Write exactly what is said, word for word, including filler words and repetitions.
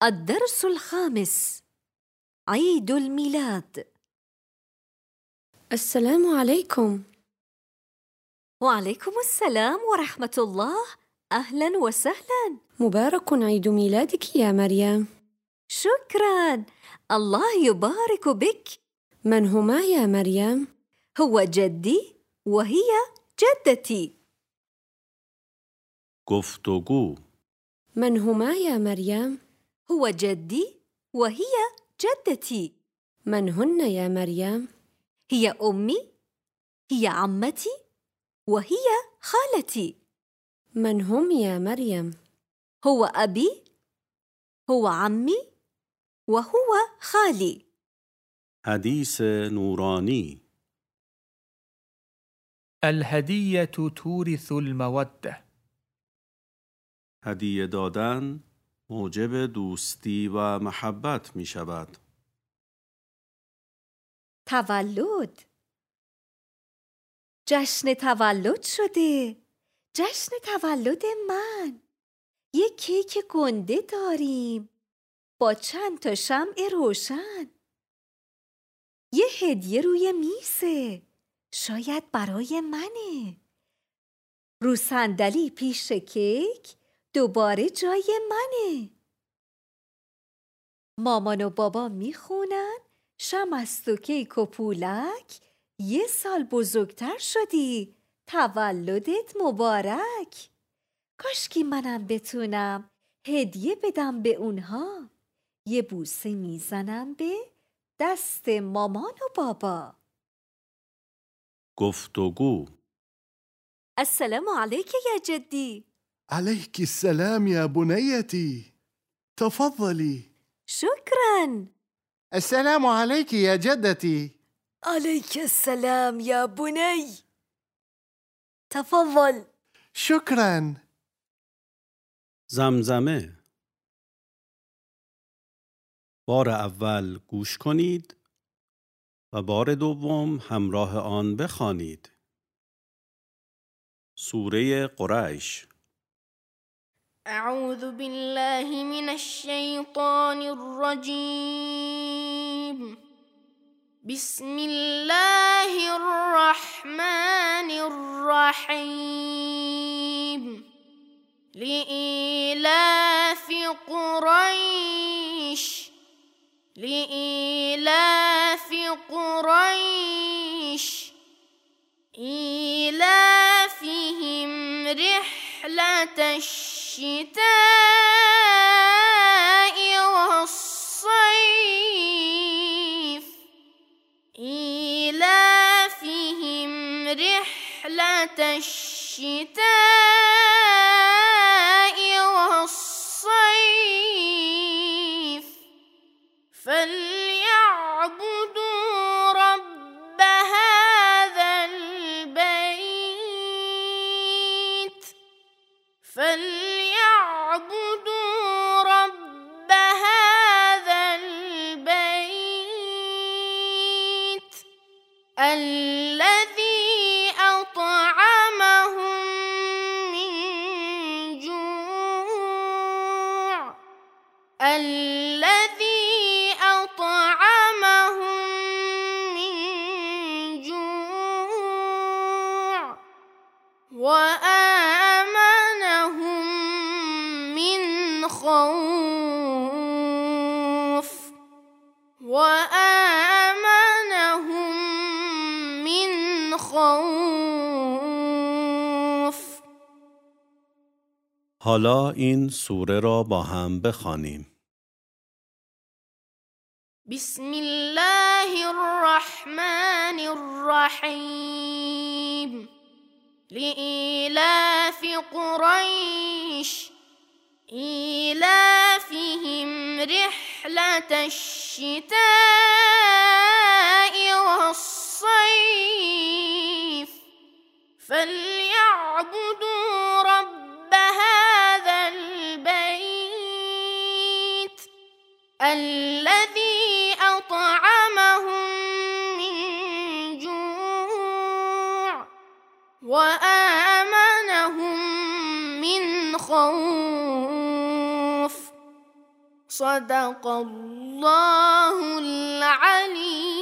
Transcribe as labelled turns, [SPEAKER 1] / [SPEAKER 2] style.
[SPEAKER 1] الدرس الخامس: عيد الميلاد.
[SPEAKER 2] السلام عليكم.
[SPEAKER 1] وعليكم السلام ورحمة الله. أهلا وسهلا.
[SPEAKER 2] مبارك عيد ميلادك يا مريم.
[SPEAKER 1] شكرا، الله يبارك بك.
[SPEAKER 2] من هما يا مريم؟
[SPEAKER 1] هو جدي وهي جدتي.
[SPEAKER 3] گفتگو.
[SPEAKER 2] من هما يا مريم؟
[SPEAKER 1] هو جدي وهي جدتي.
[SPEAKER 2] من هن يا مريم؟
[SPEAKER 1] هي أمي، هي عمتي، وهي خالتي.
[SPEAKER 2] من هم يا مريم؟
[SPEAKER 1] هو أبي، هو عمي، وهو خالي.
[SPEAKER 3] حدیث نورانی.
[SPEAKER 4] الهدية تورث المودة.
[SPEAKER 3] هدیه دادن موجب دوستی و محبت می شود.
[SPEAKER 1] تولد. جشن تولد شده. جشن تولد من. یک کیک گنده داریم با چند تا شمع روشن. یه هدیه روی میزه، شاید برای منه. رو صندلی پیش کیک دوباره جای منه. مامان و بابا میخونن شمع است و کیک و پولک، یه سال بزرگتر شدی، تولدت مبارک. کاشکی منم بتونم هدیه بدم به اونها. یه بوسه میزنم به دست مامان و بابا.
[SPEAKER 3] گفتگو.
[SPEAKER 1] السلام عليك يا جدي.
[SPEAKER 5] عليك السلام يا بنيتي، تفضلي.
[SPEAKER 1] شكرا.
[SPEAKER 5] السلام عليك يا جدتي.
[SPEAKER 1] عليك السلام يا بني. تفضل.
[SPEAKER 5] شكرا.
[SPEAKER 3] زمزمه. بار اول گوش کنید و بار دوم همراه آن بخوانید. سوره قریش.
[SPEAKER 6] أعوذ بالله من الشيطان الرجيم. بسم الله الرحمن الرحيم. لإيلاف قريش لإيلاف قريش إيلافهم رحلة الشتاء والصيف إيلافهم رحلة الشتاء والصيف فليعبدوا رب هذا البيت فليعبدوا رب هذا البيت الذي أطعمهم من جوع الذي أطعمهم من جوع وآمنهم من خوف وآمنهم من خوف.
[SPEAKER 3] حالا این سوره را با هم بخوانیم.
[SPEAKER 6] بسم الله الرحمن الرحيم. لإيلاف قريش إيلافهم رحلة الشتاء والصيف فليعبدوا رب هذا البيت الذي أطعمهم من جوع وآمنهم من خوف. صدق الله العلي